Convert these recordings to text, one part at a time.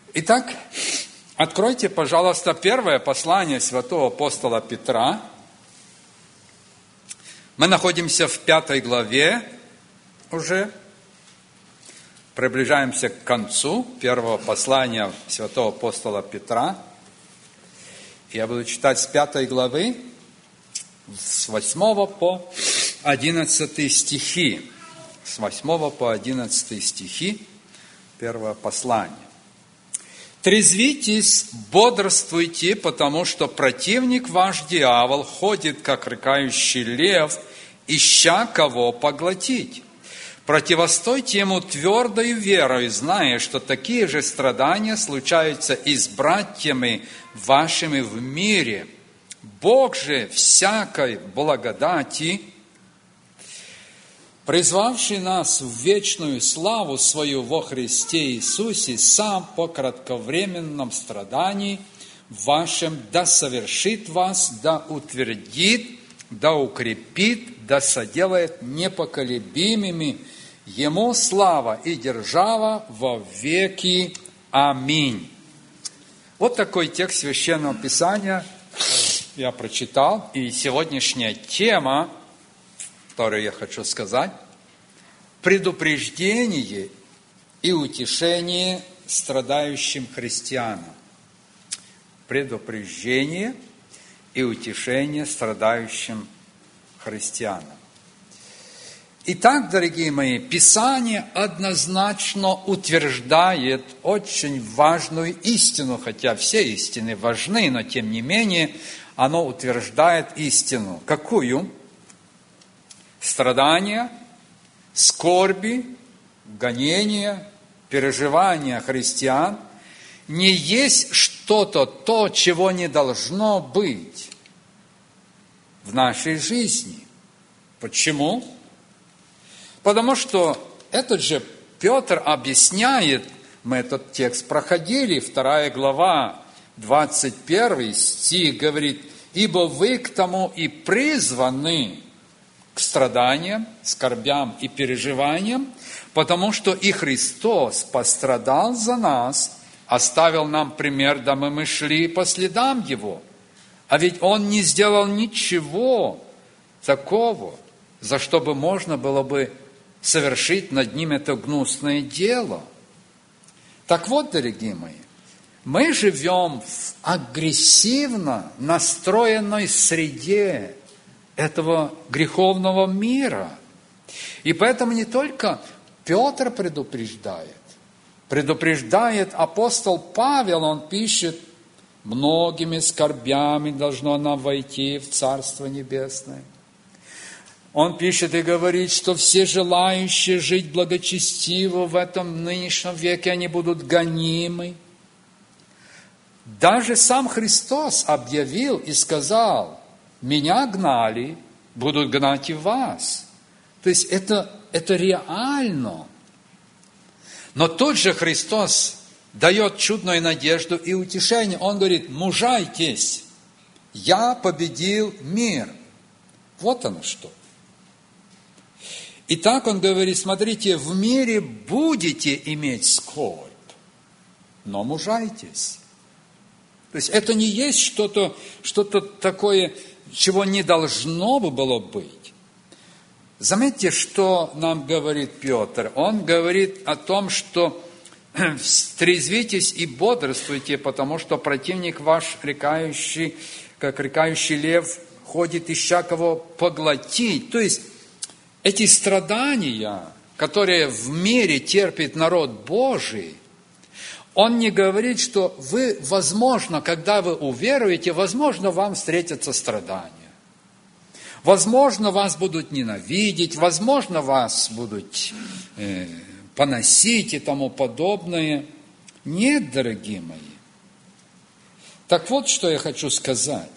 Итак, откройте, пожалуйста, первое послание святого апостола Петра. Мы находимся в 5 главе уже. Приближаемся к концу первого послания святого апостола Петра. Я буду читать с 5 главы, с 8 по 11 стихи. С 8 по 11 стихи первого послания. «Трезвитесь, бодрствуйте, потому что противник ваш дьявол ходит, как рыкающий лев, ища кого поглотить. Противостойте ему твердою верой, зная, что такие же страдания случаются и с братьями вашими в мире. Бог же всякой благодати, призвавший нас в вечную славу свою во Христе Иисусе, сам по кратковременном страдании вашем да совершит вас, да утвердит, да укрепит, да соделает непоколебимыми. Ему слава и держава во веки. Аминь». Вот такой текст Священного Писания я прочитал. И сегодняшняя тема, которую я хочу сказать, предупреждение и утешение страдающим христианам. Предупреждение и утешение страдающим христианам. Итак, дорогие мои, Писание однозначно утверждает очень важную истину, хотя все истины важны, но тем не менее оно утверждает истину. Какую? Страдания, скорби, гонения, переживания христиан не есть что-то то, чего не должно быть в нашей жизни. Почему? Потому что этот же Петр объясняет, мы этот текст проходили, 2 глава, 21 стих говорит: «Ибо вы к тому и призваны, к страданиям, скорбям и переживаниям, потому что и Христос пострадал за нас, оставил нам пример, дабы мы шли по следам Его. А ведь Он не сделал ничего такого, за что бы можно было бы совершить над Ним это гнусное дело». Так вот, дорогие мои, мы живем в агрессивно настроенной среде этого греховного мира. И поэтому не только Петр предупреждает апостол Павел, он пишет: «Многими скорбями должно нам войти в Царство Небесное». Он пишет и говорит, что все желающие жить благочестиво в этом нынешнем веке, они будут гонимы. Даже сам Христос объявил и сказал: «Меня гнали, будут гнать и вас». То есть это реально. Но тут же Христос дает чудную надежду и утешение. Он говорит: «Мужайтесь, я победил мир». Вот оно что. Итак, он говорит: смотрите, в мире будете иметь скорбь, но мужайтесь. То есть это не есть что-то такое, чего не должно бы было быть. Заметьте, что нам говорит Петр. Он говорит о том, что трезвитесь и бодрствуйте, потому что противник ваш, рыкающий, как рыкающий лев, ходит, ища кого поглотить. То есть эти страдания, которые в мире терпит народ Божий, он не говорит, что вы, возможно, когда вы уверуете, возможно, вам встретятся страдания. Возможно, вас будут ненавидеть, возможно, вас будут поносить и тому подобное. Нет, дорогие мои. Так вот, что я хочу сказать.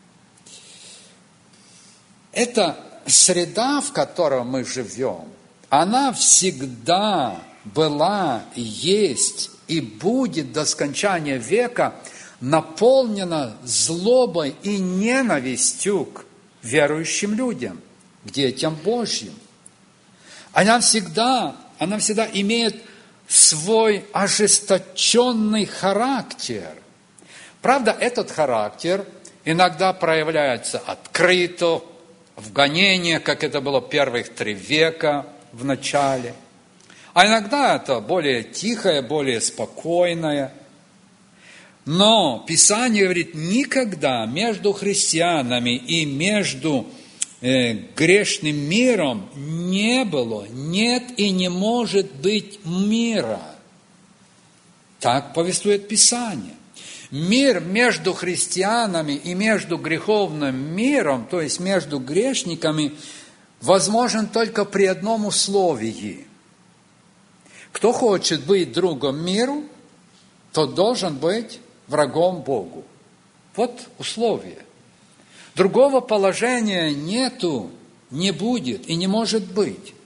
Это среда, в которой мы живем, она всегда была, есть и будет до скончания века наполнена злобой и ненавистью к верующим людям, к детям Божьим. Она всегда имеет свой ожесточенный характер. Правда, этот характер иногда проявляется открыто, в гонениях, как это было первых 3 века в начале. А иногда это более тихое, более спокойное. Но Писание говорит, никогда между христианами и между грешным миром не было, нет и не может быть мира. Так повествует Писание. Мир между христианами и между греховным миром, то есть между грешниками, возможен только при одном условии. Кто хочет быть другом миру, тот должен быть врагом Богу. Вот условие. Другого положения нету, не будет и не может быть.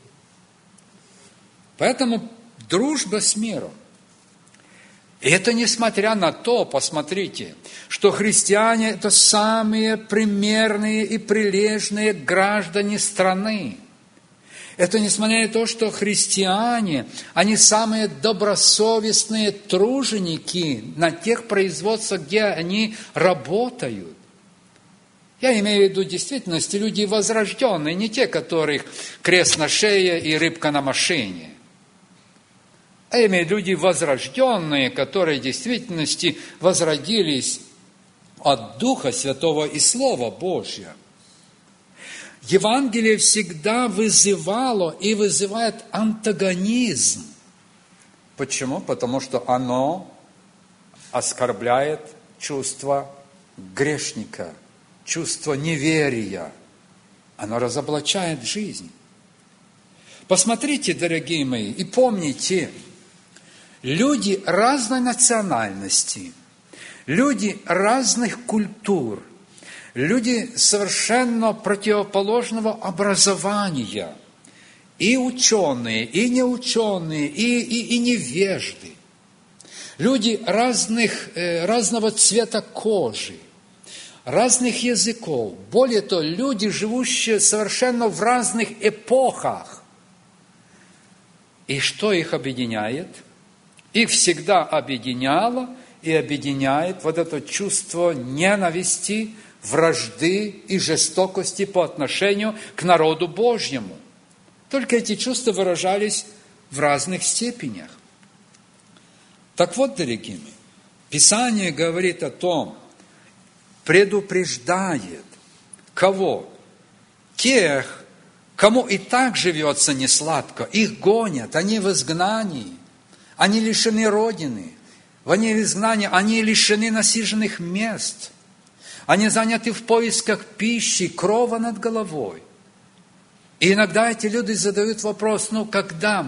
Поэтому дружба с миром. И это несмотря на то, посмотрите, что христиане – это самые примерные и прилежные граждане страны. Это несмотря на то, что христиане, они самые добросовестные труженики на тех производствах, где они работают. Я имею в виду в действительности люди возрожденные, не те, которых крест на шее и рыбка на машине. А имею в виду люди возрожденные, которые в действительности возродились от Духа Святого и Слова Божьего. Евангелие всегда вызывало и вызывает антагонизм. Почему? Потому что оно оскорбляет чувство грешника, чувство неверия. Оно разоблачает жизнь. Посмотрите, дорогие мои, и помните, люди разной национальности, люди разных культур, люди совершенно противоположного образования, и ученые, и неученые, и невежды, люди разного цвета кожи, разных языков, более того, люди, живущие совершенно в разных эпохах. И что их объединяет? Их всегда объединяло и объединяет вот это чувство ненависти, вражды и жестокости по отношению к народу Божьему. Только эти чувства выражались в разных степенях. Так вот, дорогие мои, Писание говорит о том, предупреждает кого? Тех, кому и так живется несладко, их гонят, они в изгнании, они лишены родины, они в изгнании, они лишены насиженных мест, они заняты в поисках пищи, крова над головой. И иногда эти люди задают вопрос, когда?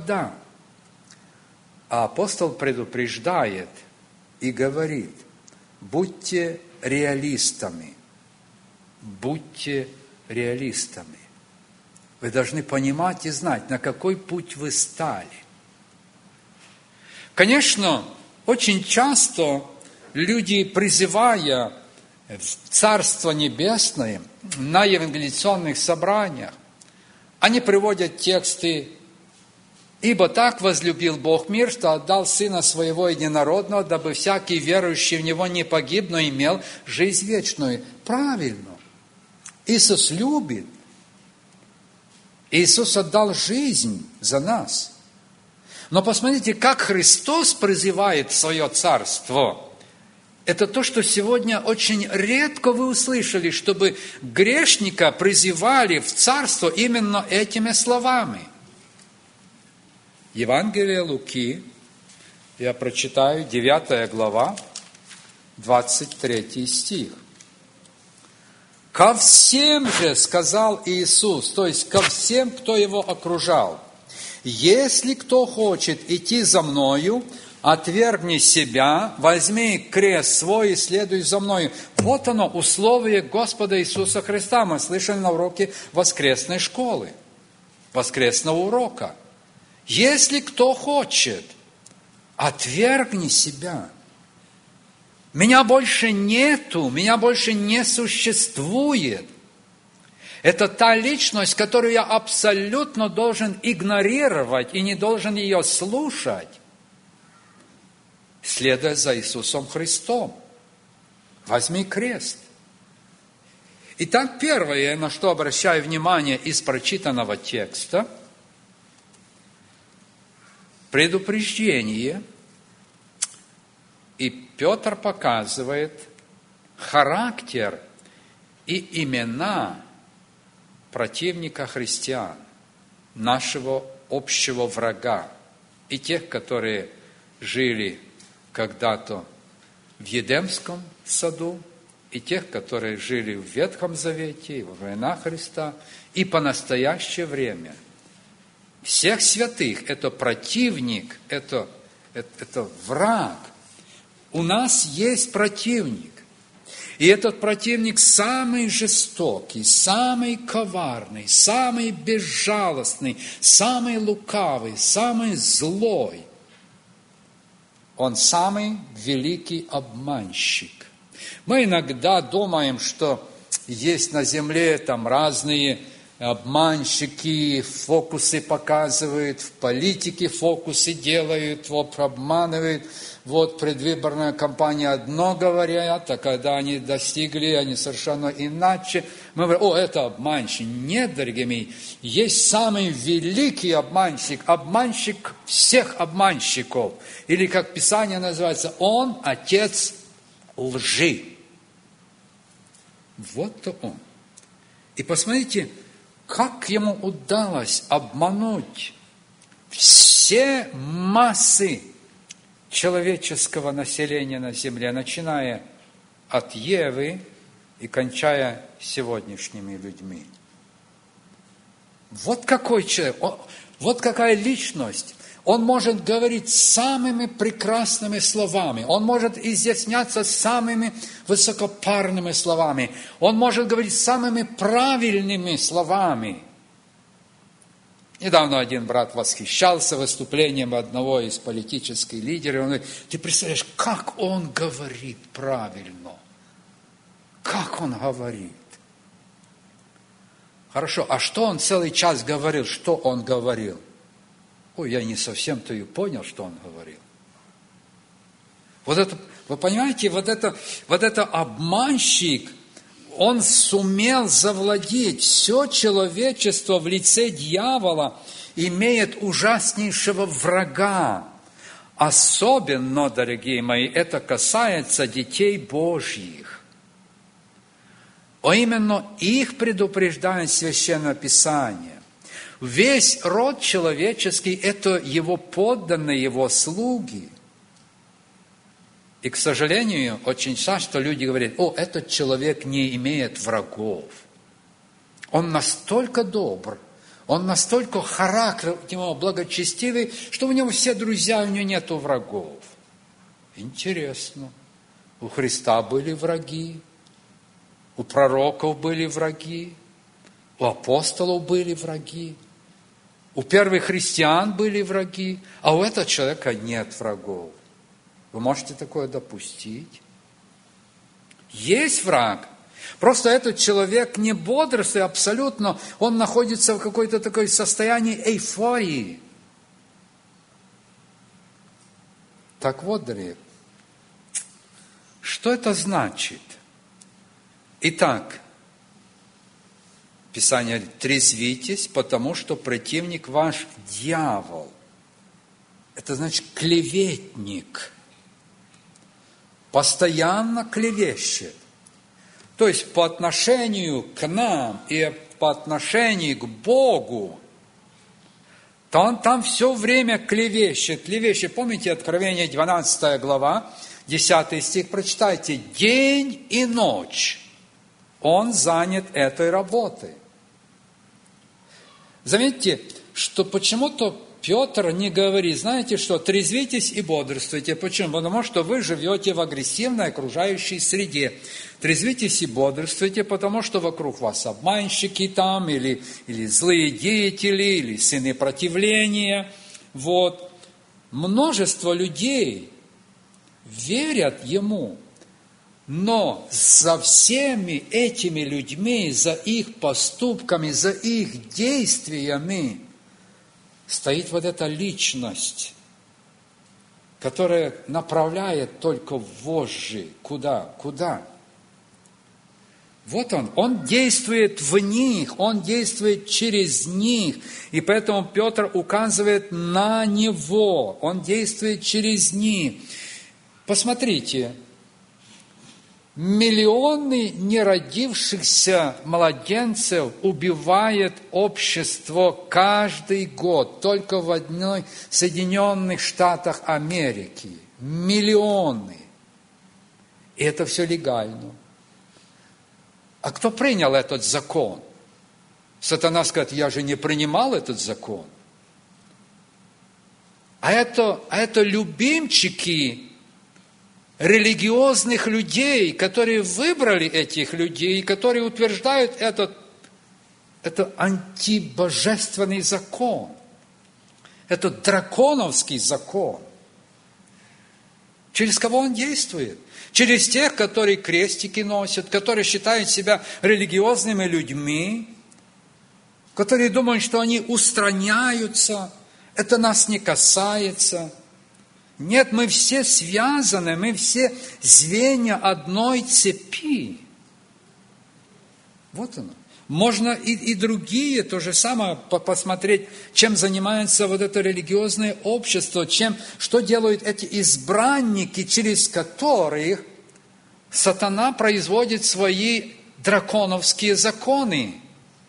А апостол предупреждает и говорит, будьте реалистами, будьте реалистами. Вы должны понимать и знать, на какой путь вы стали. Конечно, очень часто люди, призывая в Царство Небесное на евангелизационных собраниях, они приводят тексты: «Ибо так возлюбил Бог мир, что отдал Сына Своего Единородного, дабы всякий верующий в Него не погиб, но имел жизнь вечную». Правильно. Иисус любит. Иисус отдал жизнь за нас. Но посмотрите, как Христос призывает в свое царство. Это то, что сегодня очень редко вы услышали, чтобы грешника призывали в царство именно этими словами. Евангелие Луки, я прочитаю, 9 глава, 23 стих. «Ко всем же, сказал Иисус», то есть ко всем, кто его окружал, «если кто хочет идти за мною, отвергни себя, возьми крест свой и следуй за мною». Вот оно, условие Господа Иисуса Христа. Мы слышали на уроке воскресной школы, воскресного урока. Если кто хочет, отвергни себя. Меня больше нету, меня больше не существует. Это та личность, которую я абсолютно должен игнорировать и не должен ее слушать, следуя за Иисусом Христом. Возьми крест. Итак, первое, на что обращаю внимание из прочитанного текста, предупреждение. И Петр показывает характер и имена противника христиан, нашего общего врага, и тех, которые жили когда-то в Едемском саду, и тех, которые жили в Ветхом Завете, и во времена Христа, и по настоящее время. Всех святых – это противник, это враг. У нас есть противник. И этот противник самый жестокий, самый коварный, самый безжалостный, самый лукавый, самый злой. Он самый великий обманщик. Мы иногда думаем, что есть на земле там разные обманщики, фокусы показывают, в политике фокусы делают, обманывают. Предвыборная кампания одно говорят, а когда они достигли, они совершенно иначе. Мы говорим, это обманщик. Нет, дорогие мои, есть самый великий обманщик, обманщик всех обманщиков. Или, как Писание называется, он отец лжи. Вот-то он. И посмотрите, как ему удалось обмануть все массы человеческого населения на земле, начиная от Евы и кончая сегодняшними людьми. Вот какой человек, вот какая личность. Он может говорить самыми прекрасными словами, он может изъясняться самыми высокопарными словами, он может говорить самыми правильными словами. Недавно один брат восхищался выступлением одного из политических лидеров. Он говорит, ты представляешь, как он говорит правильно? Как он говорит? Хорошо, а что он целый час говорил? Что он говорил? Я не совсем-то и понял, что он говорил. Вы понимаете, вот это обманщик, он сумел завладеть. Все человечество в лице дьявола имеет ужаснейшего врага. Особенно, дорогие мои, это касается детей Божьих. Именно их предупреждает Священное Писание. Весь род человеческий – это его подданные, его слуги. И, к сожалению, очень часто люди говорят, этот человек не имеет врагов. Он настолько добр, он настолько характер у него благочестивый, что у него все друзья, у него нету врагов. Интересно. У Христа были враги, у пророков были враги, у апостолов были враги, у первых христиан были враги, а у этого человека нет врагов. Вы можете такое допустить? Есть враг. Просто этот человек не бодрствует абсолютно, он находится в какой-то такой состоянии эйфории. Так вот, дорогие, что это значит? Итак, Писание говорит, трезвитесь, потому что противник ваш дьявол. Это значит клеветник. Постоянно клевещет. То есть по отношению к нам и по отношению к Богу, то он там все время клевещет. Помните Откровение 12 глава, 10 стих, прочитайте. День и ночь он занят этой работой. Заметьте, что почему-то Петр не говорит, знаете что, трезвитесь и бодрствуйте. Почему? Потому что вы живете в агрессивной окружающей среде. Трезвитесь и бодрствуйте, потому что вокруг вас обманщики там, или злые деятели, или сыны противления. Множество людей верят ему, Но за всеми этими людьми, за их поступками, за их действиями стоит вот эта личность, которая направляет только вожжи. Куда? Куда? Вот он действует в них, он действует через них. И поэтому Петр указывает на него, он действует через них. Посмотрите, миллионы неродившихся младенцев убивает общество каждый год, только в одной Соединенных Штатах Америки. Миллионы. И это все легально. А кто принял этот закон? Сатана скажет, я же не принимал этот закон. А это любимчики религиозных людей, которые выбрали этих людей, которые утверждают это антибожественный закон. Это драконовский закон. Через кого он действует? Через тех, которые крестики носят, которые считают себя религиозными людьми, которые думают, что они устраняются, это нас не касается. Нет, мы все связаны, мы все звенья одной цепи. Вот оно. Можно и другие, то же самое, посмотреть, чем занимается вот это религиозное общество, что делают эти избранники, через которых сатана производит свои драконовские законы.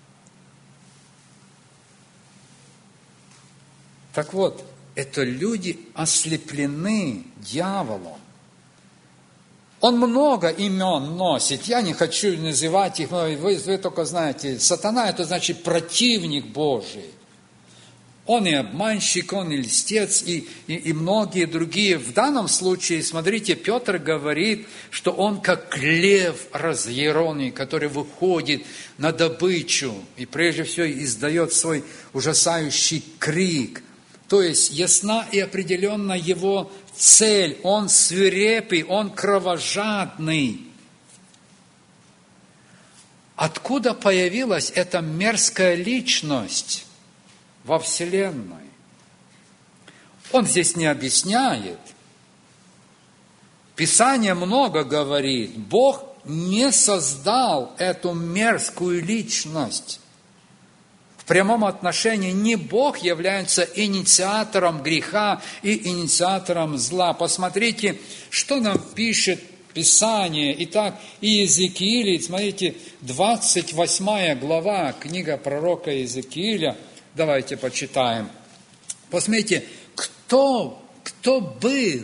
Так вот, это люди ослеплены дьяволом. Он много имен носит, я не хочу называть их, но вы только знаете, сатана это значит противник Божий. Он и обманщик, он и льстец, и многие другие. В данном случае, смотрите, Петр говорит, что он как лев разъяренный, который выходит на добычу и прежде всего издает свой ужасающий крик. То есть ясна и определенна его цель. Он свирепый, он кровожадный. Откуда появилась эта мерзкая личность во Вселенной? Он здесь не объясняет. Писание много говорит. Бог не создал эту мерзкую личность. В прямом отношении не Бог является инициатором греха и инициатором зла. Посмотрите, что нам пишет Писание. Итак, Иезекииль, смотрите, 28 глава, книга пророка Иезекииля. Давайте почитаем. Посмотрите, кто был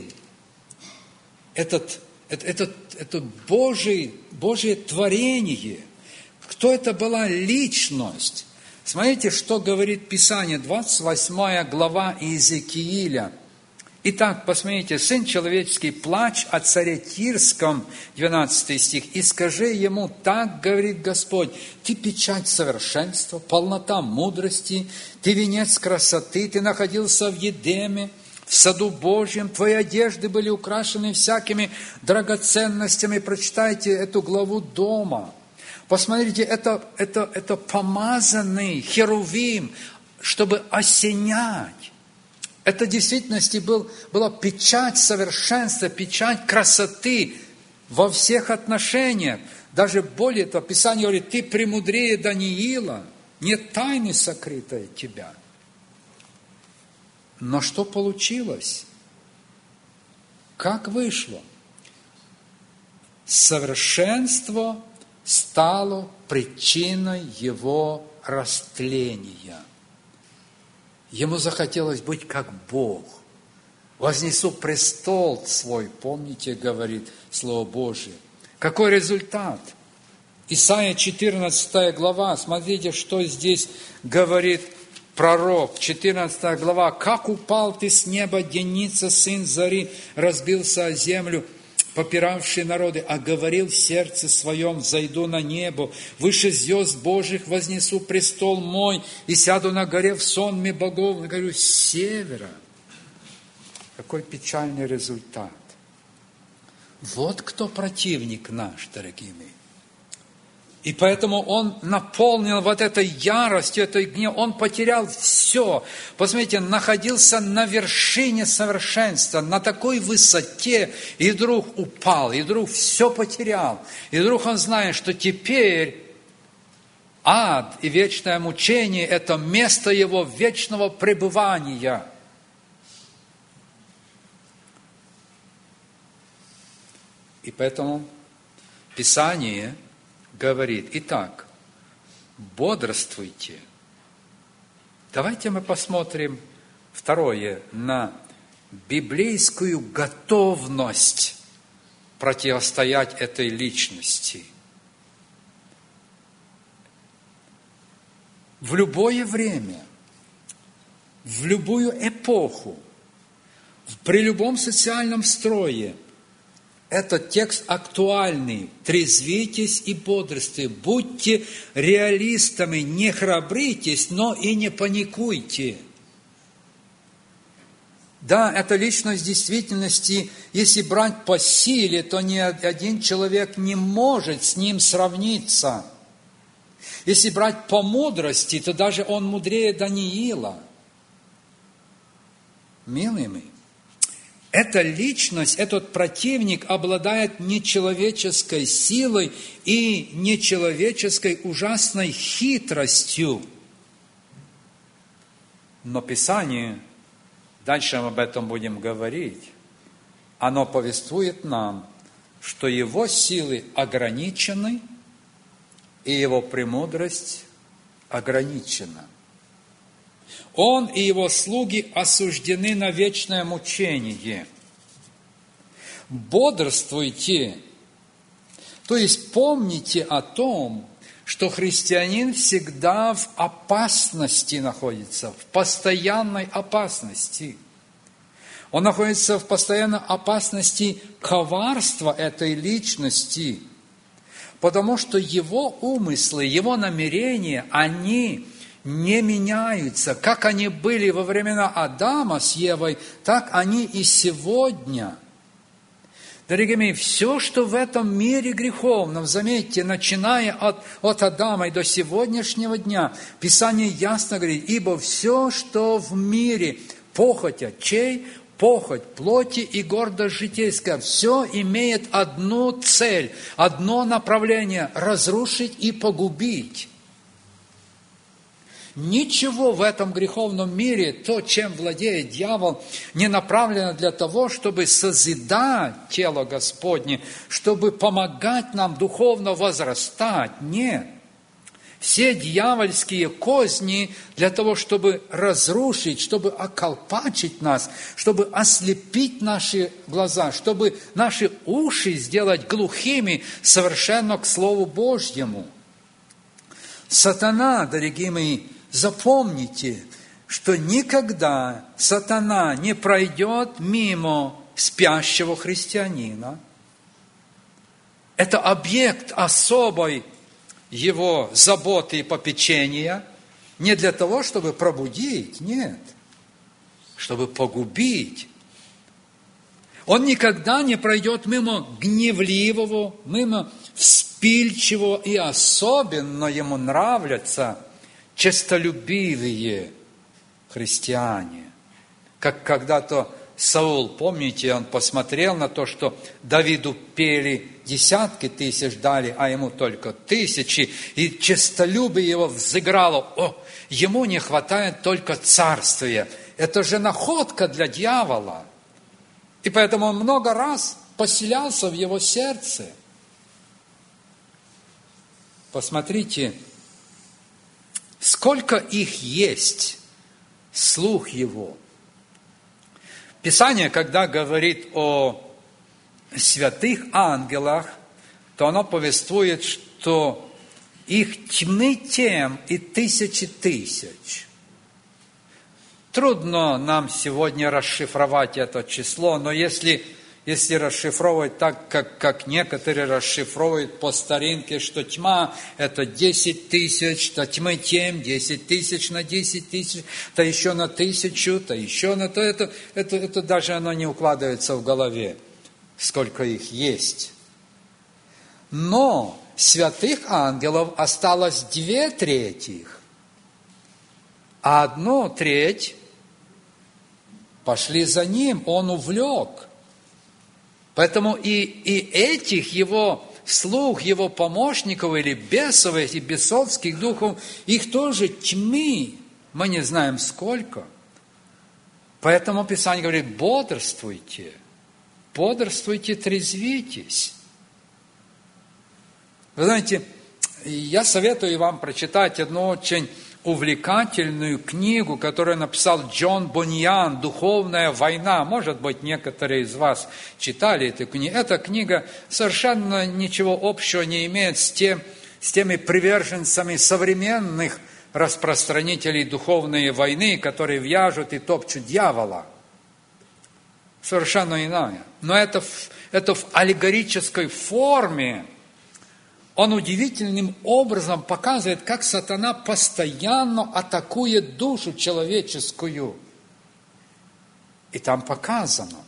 это Божие творение? Кто это была личность? Смотрите, что говорит Писание, 28 глава Иезекииля. Итак, посмотрите, «Сын человеческий, плачь о царе Тирском», 12 стих, «и скажи ему, так говорит Господь, ты печать совершенства, полнота мудрости, ты венец красоты, ты находился в Едеме, в саду Божьем, твои одежды были украшены всякими драгоценностями». Прочитайте эту главу дома. Посмотрите, это помазанный херувим, чтобы осенять. Это в действительности была печать совершенства, печать красоты во всех отношениях. Даже более того, Писание говорит, ты премудрее Даниила, нет тайны сокрытой от тебя. Но что получилось? Как вышло? Совершенство стало причиной его растления. Ему захотелось быть как Бог. «Вознесу престол свой», помните, говорит Слово Божие. Какой результат? Исайя 14 глава, смотрите, что здесь говорит пророк, 14 глава. «Как упал ты с неба, Деница, сын зари, разбился о землю, попиравший народы, а говорил в сердце своем, зайду на небо, выше звезд Божьих вознесу престол мой, и сяду на горе в сонме богов». Я говорю, с севера. Какой печальный результат. Вот кто противник наш, дорогие мои. И поэтому он наполнил вот этой яростью, этой гневом. Он потерял все. Посмотрите, находился на вершине совершенства, на такой высоте, и вдруг упал, и вдруг все потерял. И вдруг он знает, что теперь ад и вечное мучение – это место его вечного пребывания. И поэтому Писание говорит: итак, бодрствуйте. Давайте мы посмотрим второе на библейскую готовность противостоять этой личности. В любое время, в любую эпоху, при любом социальном строе этот текст актуальный. Трезвитесь и бодрствуйте. Будьте реалистами, не храбритесь, но и не паникуйте. Да, эта личность в действительности, если брать по силе, то ни один человек не может с ним сравниться. Если брать по мудрости, то даже он мудрее Даниила. Милые мои, эта личность, этот противник обладает нечеловеческой силой и нечеловеческой ужасной хитростью. Но Писание, дальше мы об этом будем говорить, оно повествует нам, что его силы ограничены, и его премудрость ограничена. Он и его слуги осуждены на вечное мучение. Бодрствуйте, то есть помните о том, что христианин всегда в опасности находится, в постоянной опасности. Он находится в постоянной опасности коварства этой личности, потому что его умыслы, его намерения, они не меняются. Как они были во времена Адама с Евой, так они и сегодня. Дорогие мои, все, что в этом мире греховном, заметьте, начиная от Адама и до сегодняшнего дня, Писание ясно говорит: ибо все, что в мире, похоть очей, похоть плоти и гордость житейская, все имеет одну цель, одно направление – разрушить и погубить. Ничего в этом греховном мире, то, чем владеет дьявол, не направлено для того, чтобы созидать тело Господне, чтобы помогать нам духовно возрастать. Нет. Все дьявольские козни для того, чтобы разрушить, чтобы околпачить нас, чтобы ослепить наши глаза, чтобы наши уши сделать глухими совершенно к Слову Божьему. Сатана, дорогие мои, запомните, что никогда сатана не пройдет мимо спящего христианина. Это объект особой его заботы и попечения, не для того, чтобы пробудить, нет, чтобы погубить. Он никогда не пройдет мимо гневливого, мимо вспыльчивого, и особенно ему нравятся честолюбивые христиане. Как когда-то Саул, помните, он посмотрел на то, что Давиду пели десятки тысяч дали, а ему только тысячи, и честолюбие его взыграло. Ему не хватает только царствия. Это же находка для дьявола. И поэтому он много раз поселялся в его сердце. Посмотрите, сколько их есть, слух его. Писание, когда говорит о святых ангелах, то оно повествует, что их тьмы тем и тысячи тысяч. Трудно нам сегодня расшифровать это число, но если расшифровывать так, как некоторые расшифровывают по старинке, что тьма – это 10 тысяч, то тьмы тем 10 тысяч на 10 тысяч, то еще на 1000, то еще на то, это даже оно не укладывается в голове. сколько их есть. Но святых ангелов осталось 2/3, а 1/3 пошли за ним, он увлек. Поэтому и этих его слуг, его помощников или бесов, этих бесовских духов, их тоже тьмы, мы не знаем сколько. Поэтому Писание говорит: бодрствуйте, трезвитесь. Вы знаете, я советую вам прочитать одну очень увлекательную книгу, которую написал Джон Буньян «Духовная война». Может быть, некоторые из вас читали эту книгу. Эта книга совершенно ничего общего не имеет с теми приверженцами современных распространителей духовной войны, которые вяжут и топчут дьявола. Совершенно иная. Но это в аллегорической форме. Он удивительным образом показывает, как сатана постоянно атакует душу человеческую. И там показано.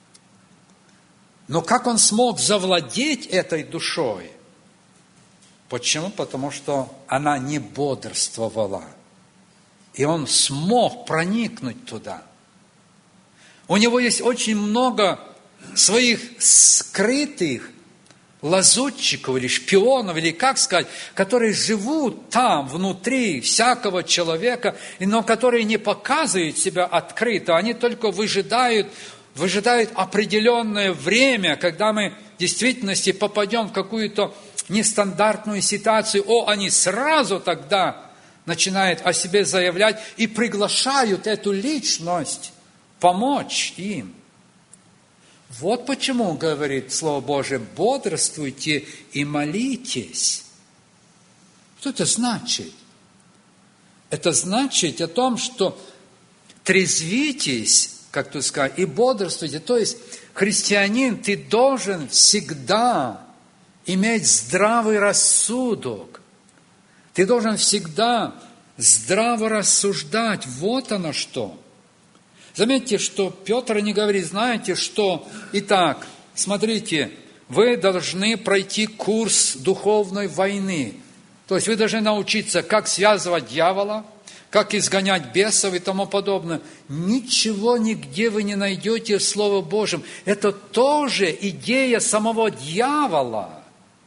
Но как он смог завладеть этой душой? Почему? Потому что она не бодрствовала. И он смог проникнуть туда. У него есть очень много своих скрытых лазутчиков или шпионов, или как сказать, которые живут там, внутри всякого человека, но которые не показывают себя открыто, они только выжидают определенное время, когда мы в действительности попадем в какую-то нестандартную ситуацию, они сразу тогда начинают о себе заявлять и приглашают эту личность помочь им. Вот почему, говорит Слово Божие, бодрствуйте и молитесь. Что это значит? Это значит о том, что трезвитесь, как тут сказать, и бодрствуйте. То есть, христианин, ты должен всегда иметь здравый рассудок. Ты должен всегда здраво рассуждать. Вот оно что. Заметьте, что Петр не говорит, знаете, что, итак, смотрите, вы должны пройти курс духовной войны. То есть вы должны научиться, как связывать дьявола, как изгонять бесов и тому подобное. Ничего нигде вы не найдете в Слове Божьем. Это тоже идея самого дьявола.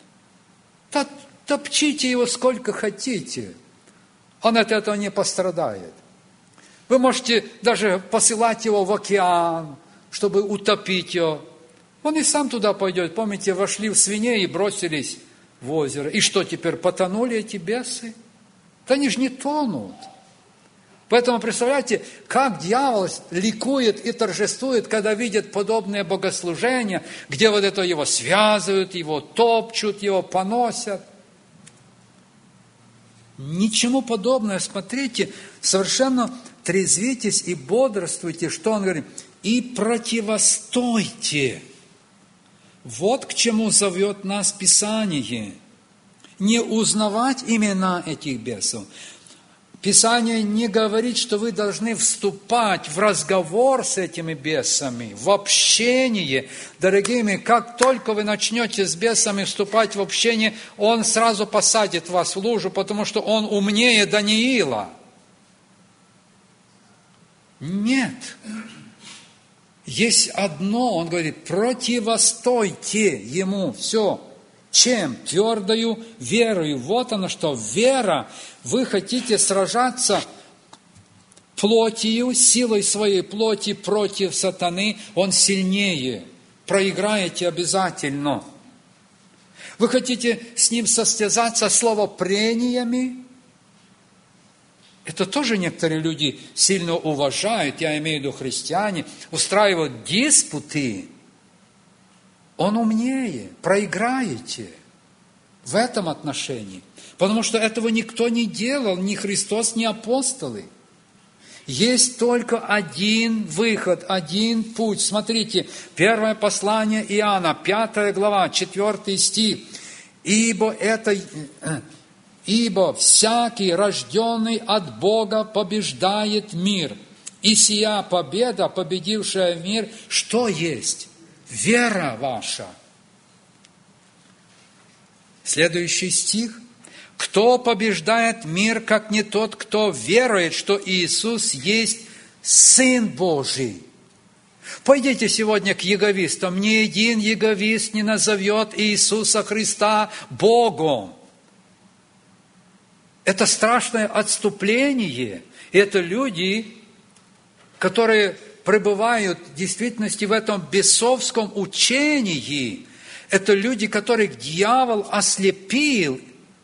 Топчите его сколько хотите. Он от этого не пострадает. Вы можете даже посылать его в океан, чтобы утопить его. Он и сам туда пойдет. Помните, вошли в свиней и бросились в озеро. И что теперь, потонули эти бесы? Да они же не тонут. Поэтому представляете, как дьявол ликует и торжествует, когда видит подобные богослужения, где вот это его связывают, его топчут, его поносят. Ничему подобного. Смотрите, совершенно трезвитесь и бодрствуйте. Что он говорит? И противостойте. Вот к чему зовет нас Писание. Не узнавать имена этих бесов. Писание не говорит, что вы должны вступать в разговор с этими бесами, в общение. Дорогие мои, как только вы начнете с бесами вступать в общение, он сразу посадит вас в лужу, потому что он умнее Даниила. Нет. Есть одно, он говорит, противостойте ему. Все. Чем? Твердою верою. Вот оно что. Вера. Вы хотите сражаться плотью, силой своей плоти против сатаны. Он сильнее. Проиграете обязательно. Вы хотите с ним состязаться словопрениями. Это тоже некоторые люди сильно уважают, я имею в виду христиане, устраивают диспуты. Он умнее, проиграете в этом отношении. Потому что этого никто не делал, ни Христос, ни апостолы. Есть только один выход, один путь. Смотрите, первое послание Иоанна, 5 глава, 4 стих. Ибо всякий, рожденный от Бога, побеждает мир. И сия победа, победившая мир, что есть? вера ваша. Следующий стих. Кто побеждает мир, как не тот, кто верует, что Иисус есть Сын Божий? Пойдите сегодня к яговистам. Ни один яговист не назовет Иисуса Христа Богом. Это страшное отступление. Это люди, которые пребывают в действительности в этом бесовском учении. Это люди, которых дьявол ослепил.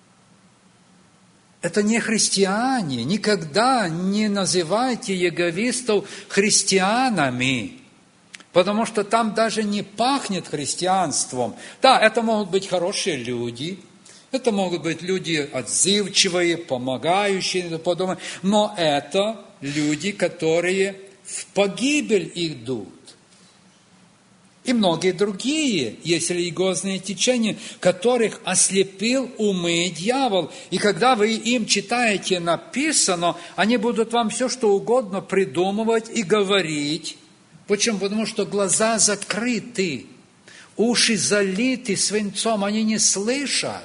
Это не христиане. Никогда не называйте яговистов христианами, потому что там даже не пахнет христианством. Да, это могут быть хорошие люди, это могут быть люди отзывчивые, помогающие, но это люди, которые в погибель идут. И многие другие есть религиозные течения, которых ослепил умы дьявол. И когда вы им читаете написано, они будут вам все, что угодно придумывать и говорить. Почему? Потому что глаза закрыты, уши залиты свинцом, они не слышат.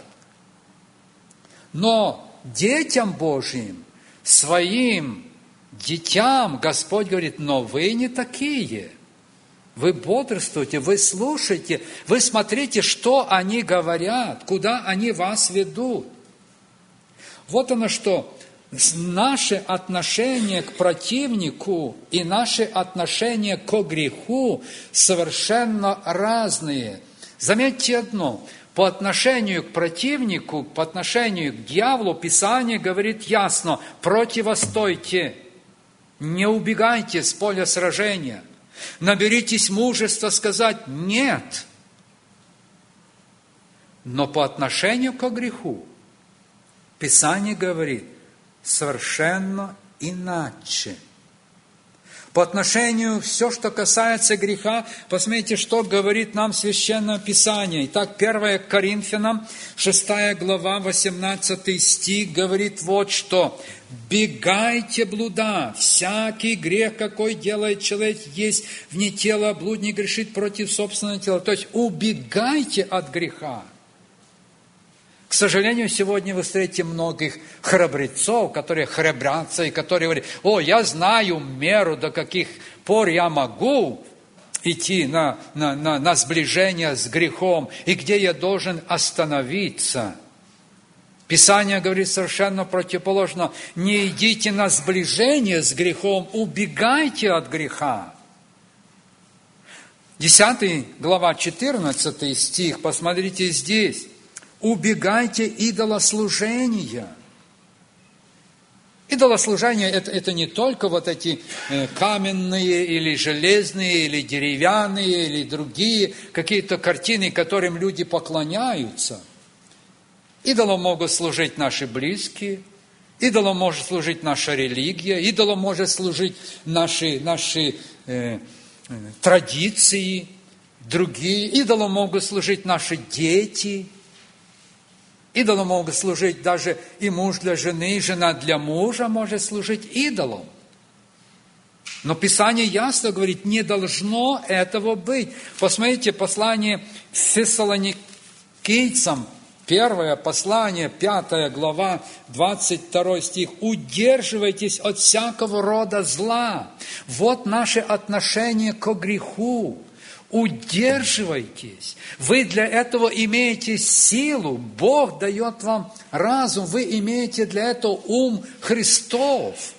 Но детям Божьим, своим детям Господь говорит, но вы не такие. Вы бодрствуйте, вы слушайте, вы смотрите, что они говорят, куда они вас ведут. Вот оно что. Наше отношение к противнику и наше отношение к греху совершенно разные. Заметьте одно. По отношению к противнику, по отношению к дьяволу, Писание говорит ясно: противостойте, не убегайте с поля сражения. Наберитесь мужества сказать «нет». Но по отношению к греху Писание говорит совершенно иначе. По отношению все, что касается греха, посмотрите, что говорит нам Священное Писание. Итак, 1 Коринфянам, 6 глава, 18 стих говорит вот что. «Бегайте блуда, всякий грех, какой делает человек, есть вне тела, блуд не грешит против собственного тела». То есть, убегайте от греха. К сожалению, сегодня вы встретите многих храбрецов, которые храбрятся и которые говорят: «О, я знаю меру, до каких пор я могу идти на сближение с грехом, и где я должен остановиться». Писание говорит совершенно противоположно. Не идите на сближение с грехом, убегайте от греха. 10 глава, 14 стих, посмотрите здесь. Убегайте идолослужения. Идолослужение это не только вот эти каменные или железные, или деревянные, или другие какие-то картины, которым люди поклоняются. Идолам могут служить наши близкие, идолам может служить наша религия, идолам может служить наши традиции, другие. Идолам могут служить наши дети. Идолам могут служить даже и муж для жены, и жена для мужа может служить идолам. Но Писание ясно говорит, не должно этого быть. Посмотрите, послание Фессалоникийцам, 1 послание, 5 глава, 22 стих. «Удерживайтесь от всякого рода зла». Вот наше отношение к греху. Удерживайтесь. Вы для этого имеете силу. Бог дает вам разум. Вы имеете для этого ум Христов.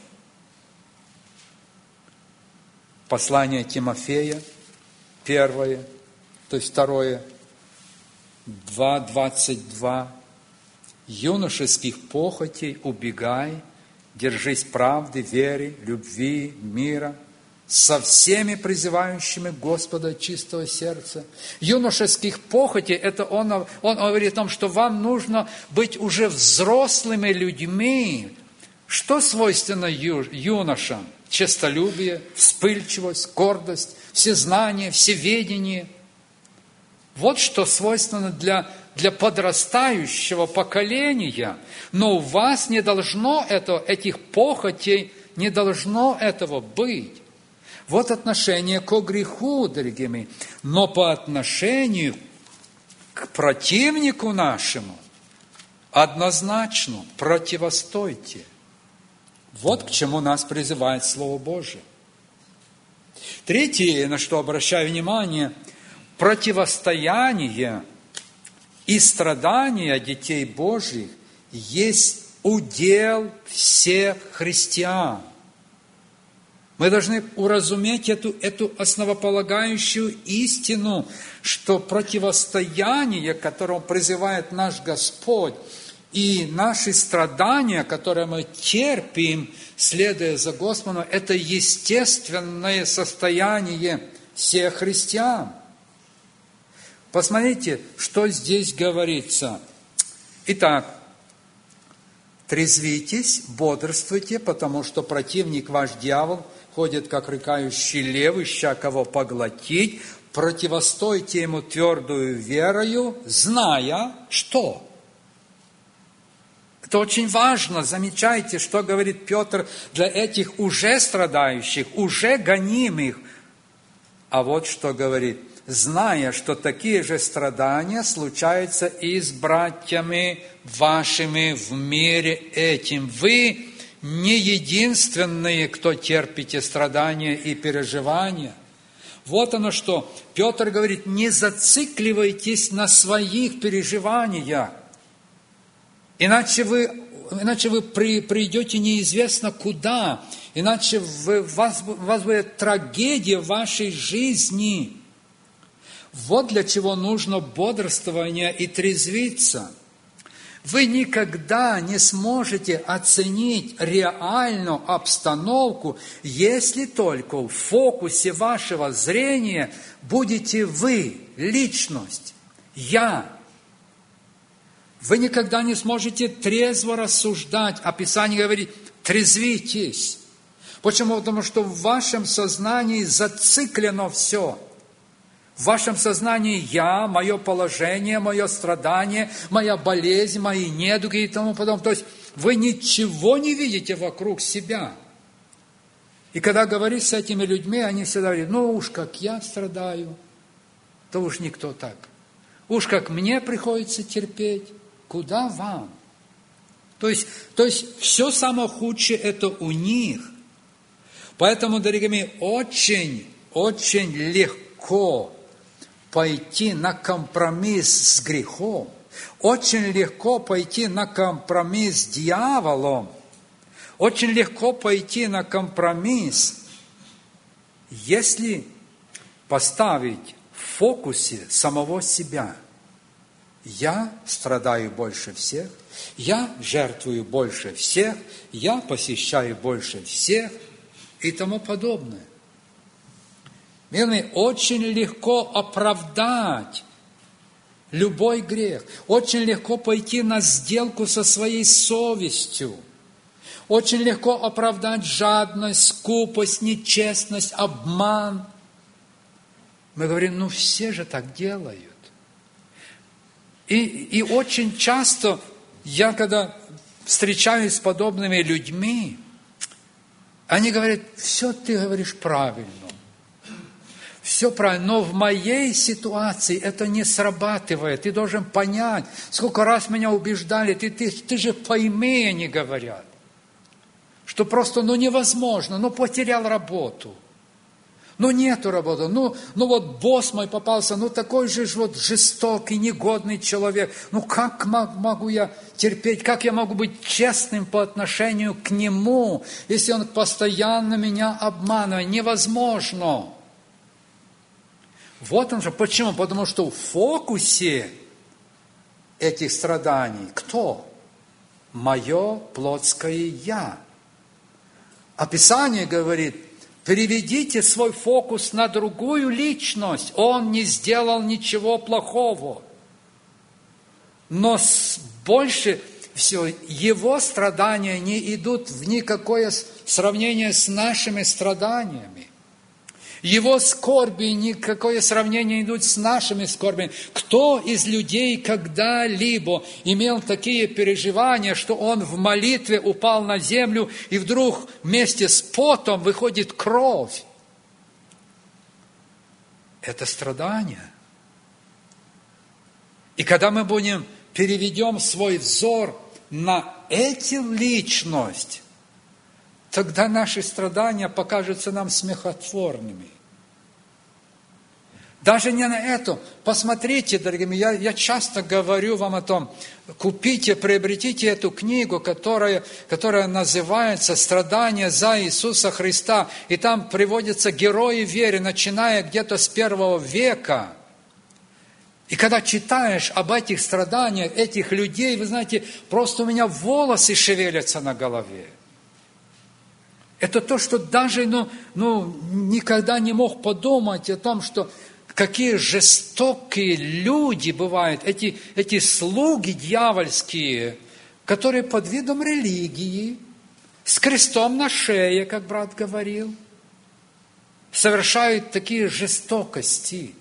Послание Тимофея, 1, то есть 2, 2:22. «Юношеских похотей убегай, держись правды, веры, любви, мира, со всеми призывающими Господа чистого сердца». Юношеских похотей, это он говорит о том, что вам нужно быть уже взрослыми людьми. Что свойственно юношам? Честолюбие, вспыльчивость, гордость, всезнание, всеведение. Вот что свойственно для подрастающего поколения. Но у вас не должно этих похотей, не должно этого быть. Вот отношение ко греху, дорогие мои. Но по отношению к противнику нашему однозначно противостойте. Вот к чему нас призывает Слово Божие. Третье, на что обращаю внимание, противостояние и страдания детей Божьих есть удел всех христиан. Мы должны уразуметь эту основополагающую истину, что противостояние, к которому призывает наш Господь, и наши страдания, которые мы терпим, следуя за Господом, это естественное состояние всех христиан. Посмотрите, что здесь говорится. Итак, трезвитесь, бодрствуйте, потому что противник ваш дьявол ходит, как рыкающий лев, ища кого поглотить. Противостойте ему твердую верою, зная, что? Это очень важно. Замечайте, что говорит Петр для этих уже страдающих, уже гонимых. А вот что говорит. Зная, что такие же страдания случаются и с братьями вашими в мире этим. Вы не единственные, кто терпите страдания и переживания. Вот оно что. Петр говорит, не зацикливайтесь на своих переживаниях. Иначе вы придете неизвестно куда. Иначе у вас будет трагедия в вашей жизни. Вот для чего нужно бодрствование и трезвиться. Вы никогда не сможете оценить реальную обстановку, если только в фокусе вашего зрения будете вы, личность, я. Вы никогда не сможете трезво рассуждать. А Писание говорит, трезвитесь. Почему? Потому что в вашем сознании зациклено все. В вашем сознании я, мое положение, мое страдание, моя болезнь, мои недуги и тому подобное. То есть вы ничего не видите вокруг себя. И когда говоришь с этими людьми, они всегда говорят, ну уж как я страдаю, то уж никто так. Уж как мне приходится терпеть, куда вам? То есть все самое худшее это у них. Поэтому, дорогие мои, очень легко пойти на компромисс с грехом, очень легко пойти на компромисс с дьяволом, очень легко пойти на компромисс, если поставить в фокусе самого себя. Я страдаю больше всех, я жертвую больше всех, я посещаю больше всех и тому подобное. Мирные, очень легко оправдать любой грех. Очень легко пойти на сделку со своей совестью. Очень легко оправдать жадность, скупость, нечестность, обман. Мы говорим, ну все же так делают. И очень часто я, когда встречаюсь с подобными людьми, они говорят, все ты говоришь правильно. Все правильно, но в моей ситуации это не срабатывает. Ты должен понять, сколько раз меня убеждали, ты же пойми, они говорят, что просто невозможно, потерял работу, нету работы, вот босс мой попался, такой же вот жестокий, негодный человек, как могу я терпеть, как я могу быть честным по отношению к нему, если он постоянно меня обманывает, невозможно. Вот он же. Почему? Потому что в фокусе этих страданий кто? Мое плотское «я». А Писание говорит, переведите свой фокус на другую личность. Он не сделал ничего плохого. Но больше всего его страдания не идут в никакое сравнение с нашими страданиями. Его скорби никакое сравнение не идут с нашими скорбями. Кто из людей когда-либо имел такие переживания, что он в молитве упал на землю, и вдруг вместе с потом выходит кровь? это страдание. И когда мы переведем свой взор на эту личность, тогда наши страдания покажутся нам смехотворными. Даже не на это. Посмотрите, дорогие мои, я часто говорю вам о том, купите, приобретите эту книгу, которая называется «Страдания за Иисуса Христа». И там приводятся герои веры, начиная где-то с 1 века. И когда читаешь об этих страданиях, этих людей, вы знаете, просто у меня волосы шевелятся на голове. Это то, что даже никогда не мог подумать о том, что какие жестокие люди бывают, эти слуги дьявольские, которые под видом религии, с крестом на шее, как брат говорил, совершают такие жестокости.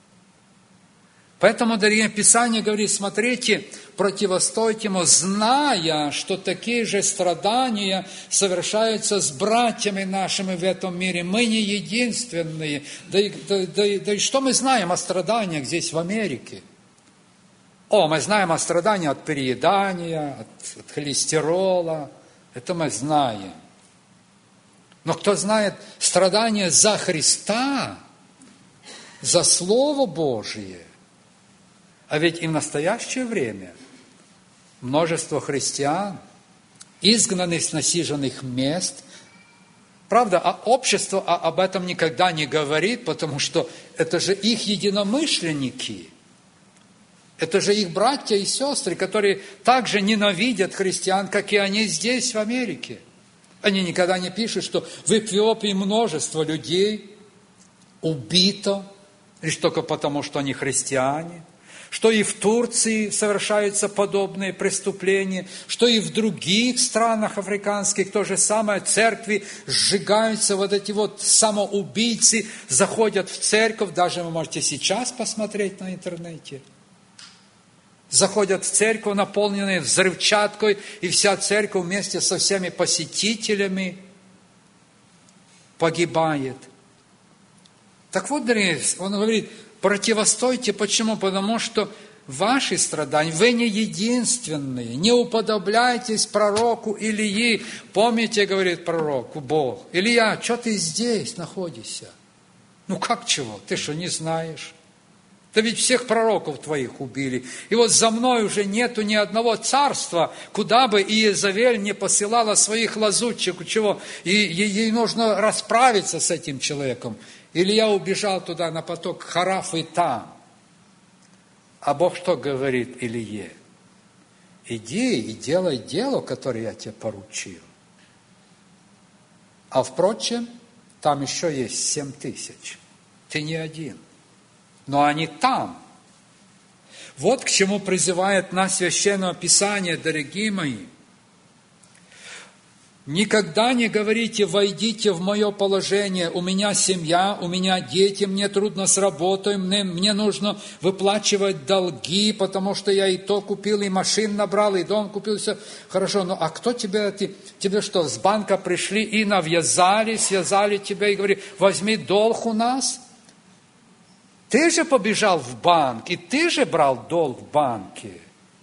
Поэтому, дорогие, Писание говорит, смотрите, противостойте ему, зная, что такие же страдания совершаются с братьями нашими в этом мире. Мы не единственные. Да и что мы знаем о страданиях здесь, в Америке? Мы знаем о страданиях от переедания, от холестерола. Это мы знаем. Но кто знает страдания за Христа, за Слово Божие? А ведь и в настоящее время множество христиан, изгнанных с насиженных мест, правда, общество об этом никогда не говорит, потому что это же их единомышленники, это же их братья и сестры, которые также ненавидят христиан, как и они здесь, в Америке. Они никогда не пишут, что в Эфиопии множество людей убито, лишь только потому, что они христиане, что и в Турции совершаются подобные преступления, что и в других странах африканских то же самое, церкви сжигаются, вот эти вот самоубийцы заходят в церковь, даже вы можете сейчас посмотреть на интернете, заходят в церковь, наполненные взрывчаткой, и вся церковь вместе со всеми посетителями погибает. Так вот, дорогие, он говорит, противостойте. Почему? Потому что ваши страдания, вы не единственные. Не уподобляйтесь пророку Илии. Помните, говорит пророку Бог, Илия, что ты здесь находишься? Как чего? Ты что, не знаешь? Да ведь всех пророков твоих убили. И вот за мной уже нету ни одного царства, куда бы Иезавель не посылала своих лазутчиков. Чего? И ей нужно расправиться с этим человеком. Илья убежал туда на поток Хараф и там. А Бог что говорит Илие? Иди и делай дело, которое я тебе поручил. А впрочем, там еще есть 7000. Ты не один. Но они там. Вот к чему призывает нас Священное Писание, дорогие мои. Никогда не говорите, войдите в мое положение, у меня семья, у меня дети, мне трудно с работой, мне нужно выплачивать долги, потому что я и то купил, и машин набрал, и дом купил, все хорошо. А кто тебе что, с банка пришли и связали тебя и говорили, возьми долг у нас? Ты же побежал в банк, и ты же брал долг в банке.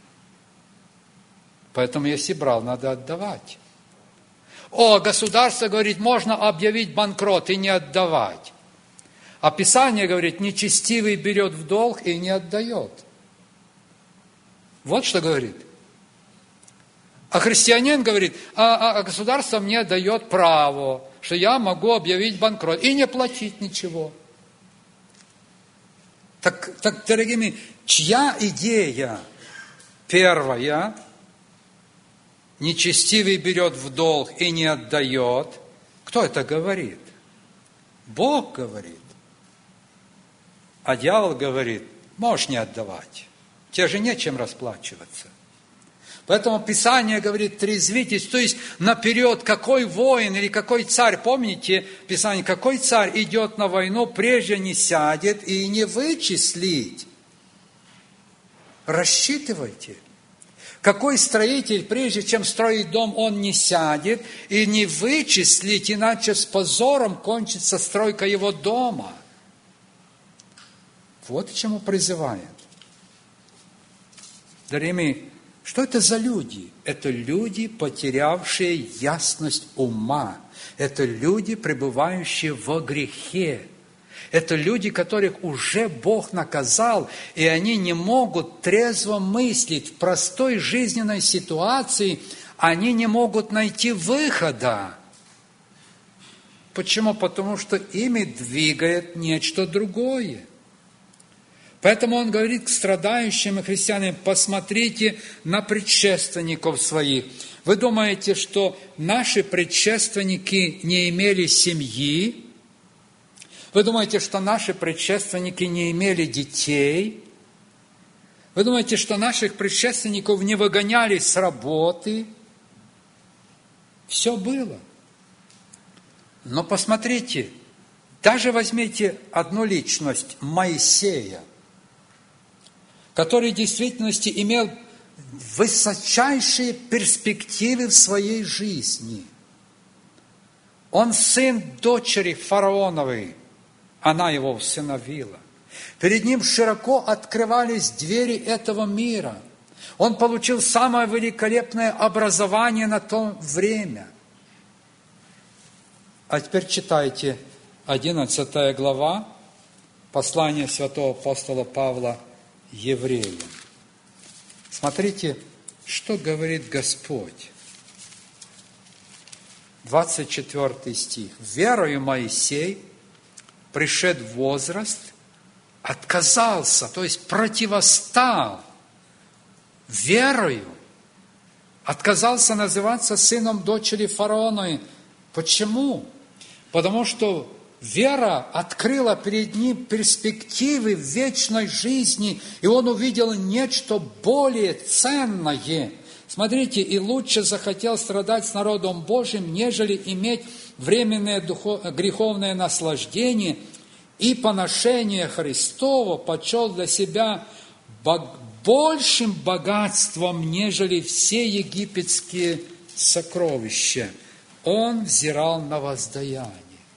Поэтому, если брал, надо отдавать. Государство говорит, можно объявить банкрот и не отдавать. А Писание говорит, нечестивый берет в долг и не отдает. Вот что говорит. А христианин говорит, а государство мне дает право, что я могу объявить банкрот и не платить ничего. Так, дорогие мои, чья идея первая? Нечестивый берет в долг и не отдает. Кто это говорит? Бог говорит. А дьявол говорит, можешь не отдавать. Тебе же нечем расплачиваться. Поэтому Писание говорит, трезвитесь, то есть наперед, какой воин или какой царь, помните Писание, какой царь идет на войну, прежде не сядет и не вычислить. Рассчитывайте. Какой строитель, прежде чем строить дом, он не сядет и не вычислит, иначе с позором кончится стройка его дома. Вот к чему призывает. Дорогие мои, что это за люди? Это люди, потерявшие ясность ума. Это люди, пребывающие во грехе. Это люди, которых уже Бог наказал, и они не могут трезво мыслить в простой жизненной ситуации, они не могут найти выхода. Почему? Потому что ими двигает нечто другое. Поэтому он говорит к страдающим христианам: посмотрите на предшественников своих. Вы думаете, что наши предшественники не имели семьи? Вы думаете, что наши предшественники не имели детей? Вы думаете, что наших предшественников не выгоняли с работы? Все было. Но посмотрите, даже возьмите одну личность, Моисея, который в действительности имел высочайшие перспективы в своей жизни. Он сын дочери фараоновой, она его усыновила. Перед ним широко открывались двери этого мира. Он получил самое великолепное образование на то время. А теперь читайте 11 глава послания святого апостола Павла евреям. Смотрите, что говорит Господь. 24 стих. «Верою Моисей, пришед в возраст, отказался, то есть противостал верою, отказался называться сыном дочери фараоновой». Почему? Потому что вера открыла перед ним перспективы в вечной жизни, и он увидел нечто более ценное. Смотрите, и лучше захотел страдать с народом Божьим, нежели иметь временное греховное наслаждение, и поношение Христово почел для себя большим богатством, нежели все египетские сокровища. Он взирал на воздаяние.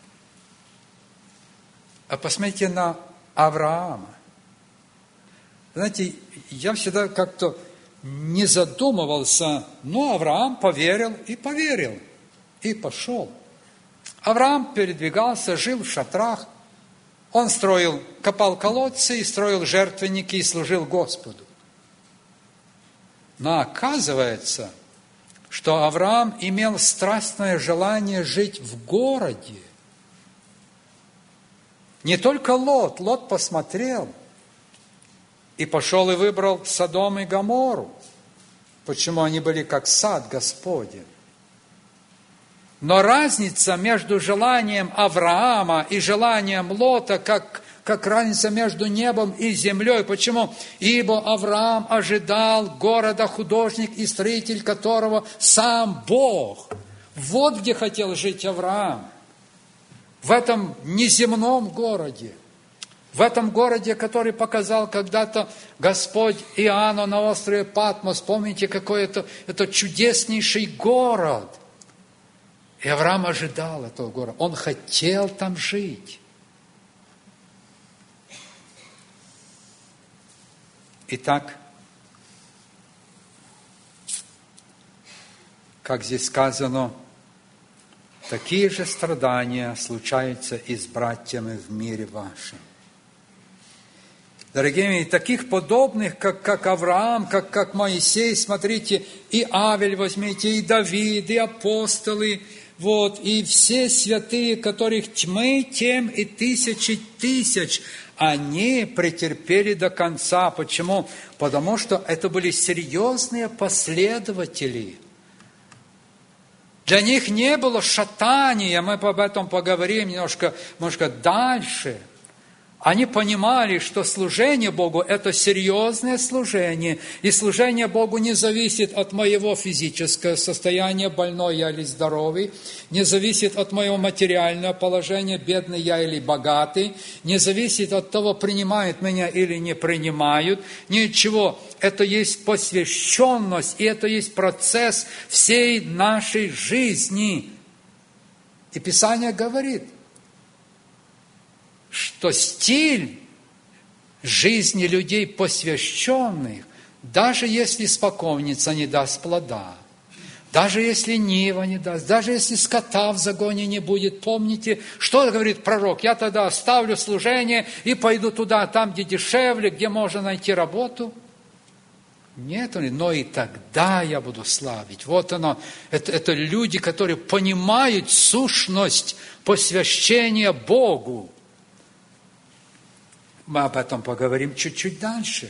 А посмотрите на Авраама. Знаете, я всегда как-то не задумывался, но Авраам поверил, и пошел. Авраам передвигался, жил в шатрах, он копал колодцы и строил жертвенники и служил Господу. Но оказывается, что Авраам имел страстное желание жить в городе. Не только Лот посмотрел и пошел и выбрал Содом и Гоморру. Почему? Они были как сад Господень. Но разница между желанием Авраама и желанием Лота, как разница между небом и землей. Почему? Ибо Авраам ожидал города, художник и строитель которого сам Бог. Вот где хотел жить Авраам. В этом неземном городе. В этом городе, который показал когда-то Господь Иоанну на острове Патмос. Помните, какой это чудеснейший город. И Авраам ожидал этого города. Он хотел там жить. Итак, как здесь сказано, такие же страдания случаются и с братьями в мире вашем. Дорогие мои, таких подобных, как Авраам, как Моисей, смотрите, и Авель возьмите, и Давид, и апостолы, и все святые, которых тьмы тем и тысячи тысяч, они претерпели до конца. Почему? Потому что это были серьезные последователи. Для них не было шатания, мы об этом поговорим немножко дальше. Они понимали, что служение Богу – это серьезное служение, и служение Богу не зависит от моего физического состояния, больной я или здоровый, не зависит от моего материального положения, бедный я или богатый, не зависит от того, принимают меня или не принимают, ничего. Это есть посвященность, и это есть процесс всей нашей жизни. И Писание говорит, что стиль жизни людей посвященных, даже если смоковница не даст плода, даже если нива не даст, даже если скота в загоне не будет, помните, что говорит пророк? Я тогда оставлю служение и пойду туда, там, где дешевле, где можно найти работу. Нет, но и тогда я буду славить. Вот оно, это люди, которые понимают сущность посвящения Богу. Мы об этом поговорим чуть-чуть дальше.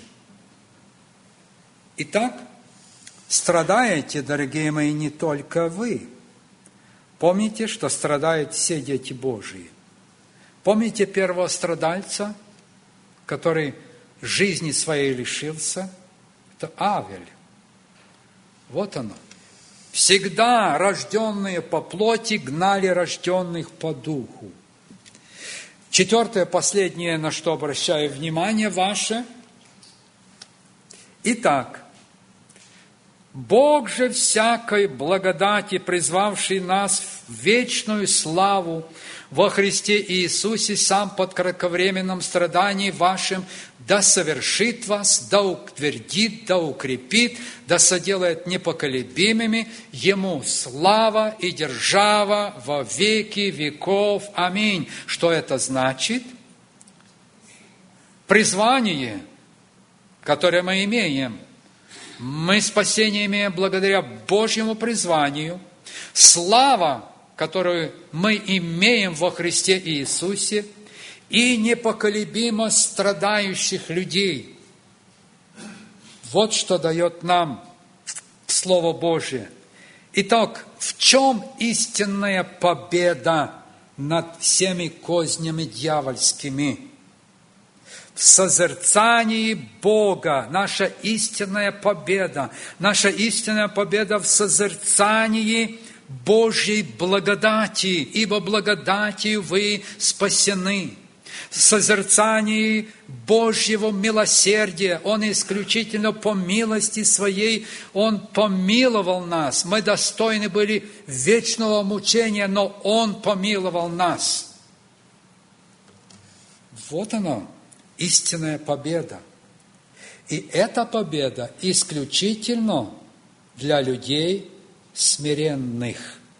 Итак, страдаете, дорогие мои, не только вы. Помните, что страдают все дети Божии. Помните первого страдальца, который жизни своей лишился? Это Авель. Вот оно. Всегда рожденные по плоти гнали рожденных по духу. Четвертое, последнее, на что обращаю внимание ваше. Итак, Бог же всякой благодати, призвавший нас в вечную славу во Христе Иисусе, сам под кратковременным страданием вашим, да совершит вас, да утвердит, да укрепит, да соделает непоколебимыми, Ему слава и держава во веки веков. Аминь. Что это значит? Призвание, которое мы имеем. Мы спасение имеем благодаря Божьему призванию. Слава, которую мы имеем во Христе Иисусе, и непоколебимо страдающих людей. Вот что дает нам Слово Божие. Итак, в чем истинная победа над всеми кознями дьявольскими? В созерцании Бога, наша истинная победа. Наша истинная победа в созерцании Божьей благодати, ибо благодатью вы спасены. В созерцании Божьего милосердия. Он исключительно по милости Своей, Он помиловал нас. Мы достойны были вечного мучения, но Он помиловал нас. Вот оно, истинная победа. И эта победа исключительно для людей смиренных.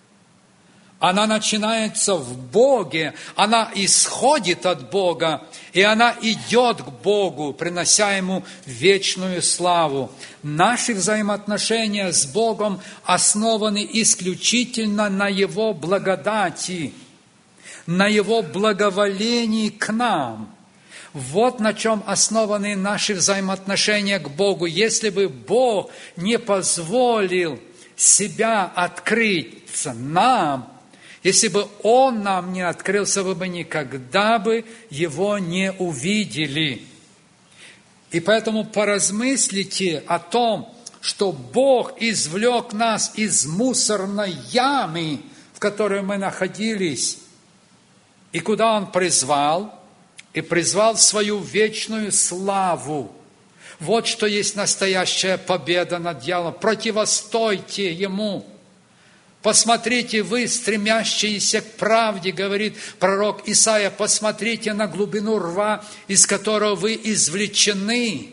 Она начинается в Боге, она исходит от Бога, и она идет к Богу, принося Ему вечную славу. Наши взаимоотношения с Богом основаны исключительно на Его благодати, на Его благоволении к нам. Вот на чем основаны наши взаимоотношения к Богу. Если бы Бог не позволил себя открыться нам, если бы Он нам не открылся, вы бы никогда бы Его не увидели. И поэтому поразмыслите о том, что Бог извлек нас из мусорной ямы, в которой мы находились, и куда Он призвал, и призвал в свою вечную славу. Вот что есть настоящая победа над дьяволом. Противостойте ему. Посмотрите вы, стремящиеся к правде, говорит пророк Исаия, посмотрите на глубину рва, из которого вы извлечены.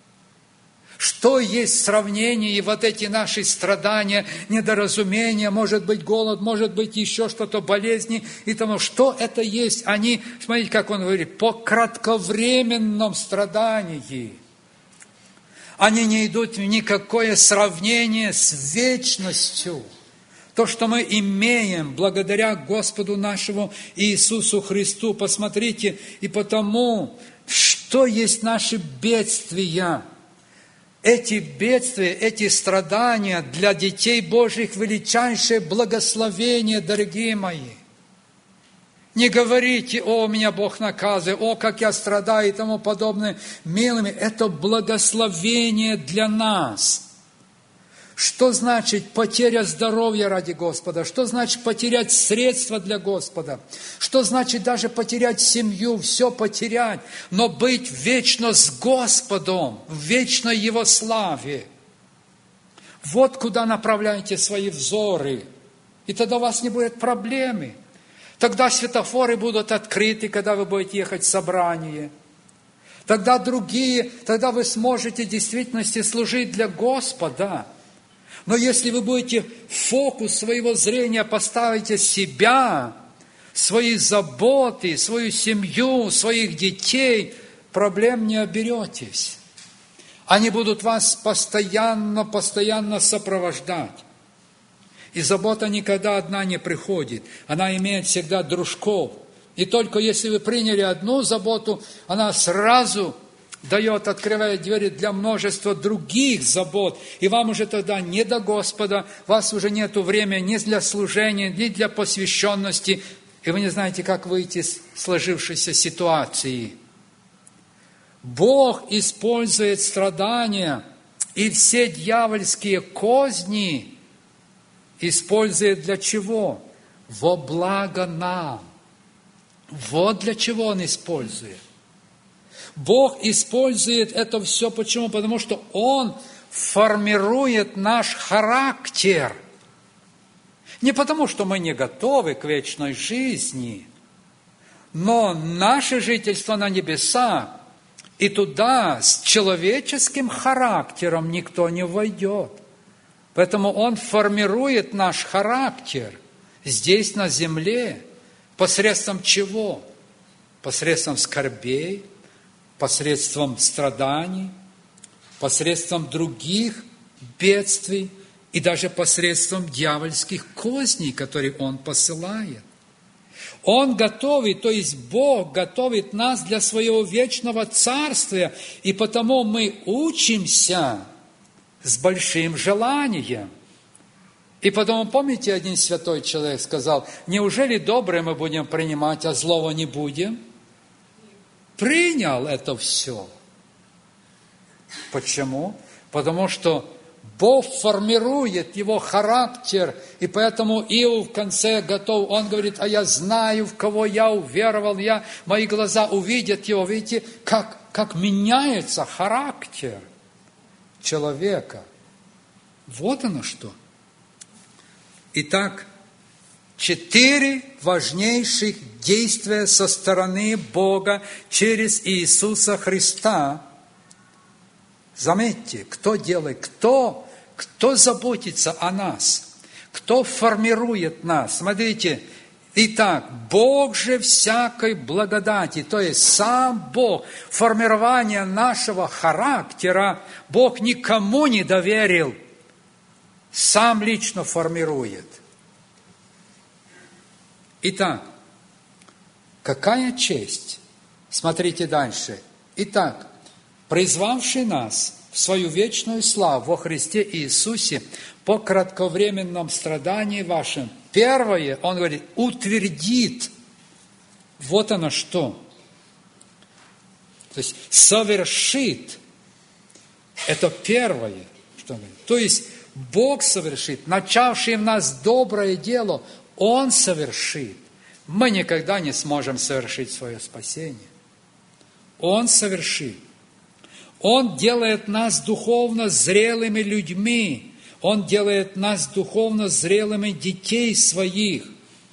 Что есть сравнение и вот эти наши страдания, недоразумения, может быть голод, может быть еще что-то, болезни и тому. Что это есть? Они, смотрите, как он говорит, по кратковременном страдании. Они не идут в никакое сравнение с вечностью. То, что мы имеем благодаря Господу нашему Иисусу Христу. Посмотрите, и потому, что есть наши бедствия. Эти бедствия, эти страдания для детей Божьих величайшее благословение, дорогие мои. Не говорите, о, меня Бог наказывает, о, как я страдаю и тому подобное. Милыми, это благословение для нас. Что значит потеря здоровья ради Господа? Что значит потерять средства для Господа? Что значит даже потерять семью, все потерять, но быть вечно с Господом, в вечной Его славе? Вот куда направляйте свои взоры, и тогда у вас не будет проблемы. Тогда светофоры будут открыты, когда вы будете ехать в собрание. Тогда вы сможете в действительности служить для Господа. Но если вы будете фокус своего зрения поставите себя, свои заботы, свою семью, своих детей, проблем не оберетесь. Они будут вас постоянно сопровождать. И забота никогда одна не приходит. Она имеет всегда дружков. И только если вы приняли одну заботу, она сразу открывает двери для множества других забот. И вам уже тогда не до Господа, у вас уже нет времени ни для служения, ни для посвященности. И вы не знаете, как выйти из сложившейся ситуации. Бог использует страдания и все дьявольские козни использует для чего? Во благо нам. Вот для чего Он использует. Бог использует это все. Почему? Потому что Он формирует наш характер. Не потому, что мы не готовы к вечной жизни, но наше жительство на небесах, и туда с человеческим характером никто не войдет. Поэтому Он формирует наш характер здесь, на земле. Посредством чего? Посредством скорбей, посредством страданий, посредством других бедствий и даже посредством дьявольских козней, которые Он посылает. Он готовит, то есть Бог готовит нас для своего вечного царствия, и потому мы учимся с большим желанием. И потом, помните, один святой человек сказал, неужели доброе мы будем принимать, а злого не будем? Принял это все. Почему? Потому что Бог формирует его характер, и поэтому Иов в конце готов, он говорит, а я знаю, в кого я уверовал, мои глаза увидят его. Видите, как меняется характер человека. Вот оно что. Итак, 4 важнейших действия со стороны Бога через Иисуса Христа. Заметьте, кто делает, кто заботится о нас, кто формирует нас. Смотрите, итак, Бог же всякой благодати, то есть сам Бог, формирование нашего характера, Бог никому не доверил, сам лично формирует. Итак, какая честь? Смотрите дальше. Итак, призвавший нас в свою вечную славу во Христе Иисусе по кратковременном страдании вашем, первое, Он говорит, утвердит. Вот оно что. То есть совершит. Это первое, что Он говорит. То есть Бог совершит, начавший в нас доброе дело, Он совершит. Мы никогда не сможем совершить свое спасение. Он совершит. Он делает нас духовно зрелыми людьми. Он делает нас духовно зрелыми детей своих.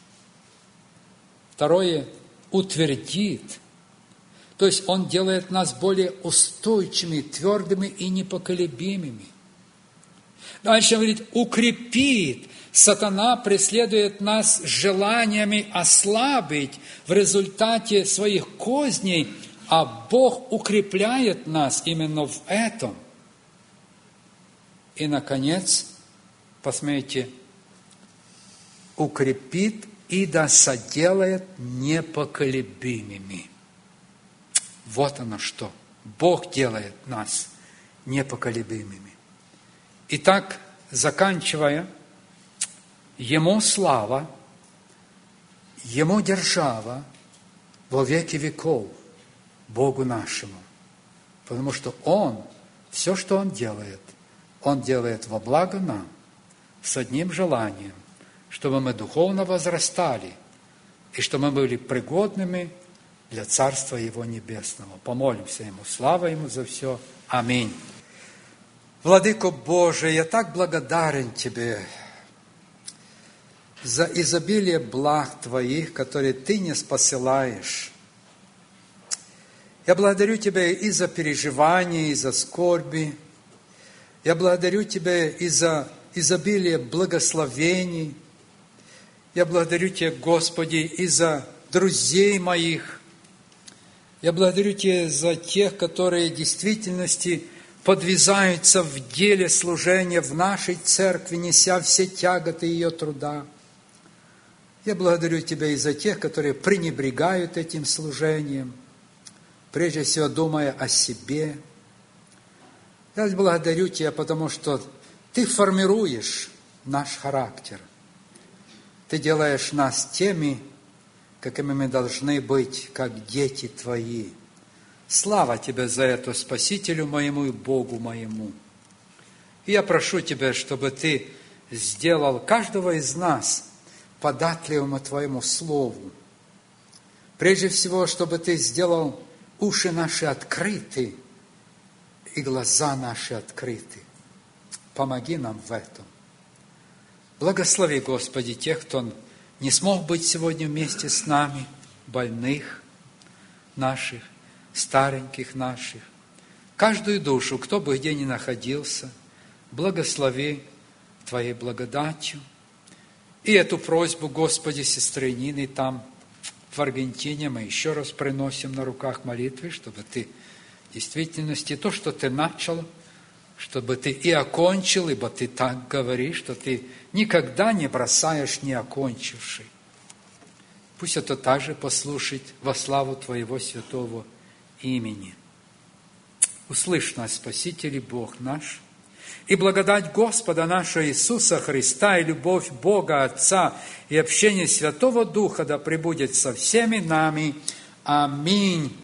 Второе, утвердит. То есть Он делает нас более устойчивыми, твердыми и непоколебимыми. Дальше говорит, укрепит. Сатана преследует нас желаниями ослабить в результате своих козней, а Бог укрепляет нас именно в этом. И, наконец, посмотрите, укрепит и да соделает непоколебимыми. Вот оно что. Бог делает нас непоколебимыми. Итак, заканчивая, Ему слава, Ему держава во веки веков, Богу нашему. Потому что Он, все, что Он делает во благо нам, с одним желанием, чтобы мы духовно возрастали, и чтобы мы были пригодными для Царства Его Небесного. Помолимся Ему. Слава Ему за все. Аминь. Владыко Божий, я так благодарен Тебе за изобилие благ Твоих, которые Ты не спосылаешь. Я благодарю Тебя и за переживания, и за скорби. Я благодарю Тебя и за изобилие благословений. Я благодарю Тебя, Господи, и за друзей моих. Я благодарю Тебя за тех, которые в действительности подвязаются в деле служения в нашей церкви, неся все тяготы ее труда. Я благодарю Тебя и за тех, которые пренебрегают этим служением, прежде всего думая о себе. Я благодарю Тебя, потому что Ты формируешь наш характер. Ты делаешь нас теми, какими мы должны быть, как дети Твои. Слава Тебе за это, Спасителю моему и Богу моему. И я прошу Тебя, чтобы Ты сделал каждого из нас податливым Твоему Слову. Прежде всего, чтобы Ты сделал уши наши открыты и глаза наши открыты. Помоги нам в этом. Благослови, Господи, тех, кто не смог быть сегодня вместе с нами, больных наших, стареньких наших. Каждую душу, кто бы где ни находился, благослови Твоей благодатью. И эту просьбу, Господи, сестры Нины там, в Аргентине, мы еще раз приносим на руках молитвы, чтобы Ты в действительности то, что Ты начал, чтобы Ты и окончил, ибо Ты так говоришь, что Ты никогда не бросаешь не окончивший. Пусть это также послушает во славу Твоего святого имени. Услышь нас, Спаситель и Бог наш, и благодать Господа нашего Иисуса Христа, и любовь Бога Отца, и общение Святого Духа да пребудет со всеми нами. Аминь.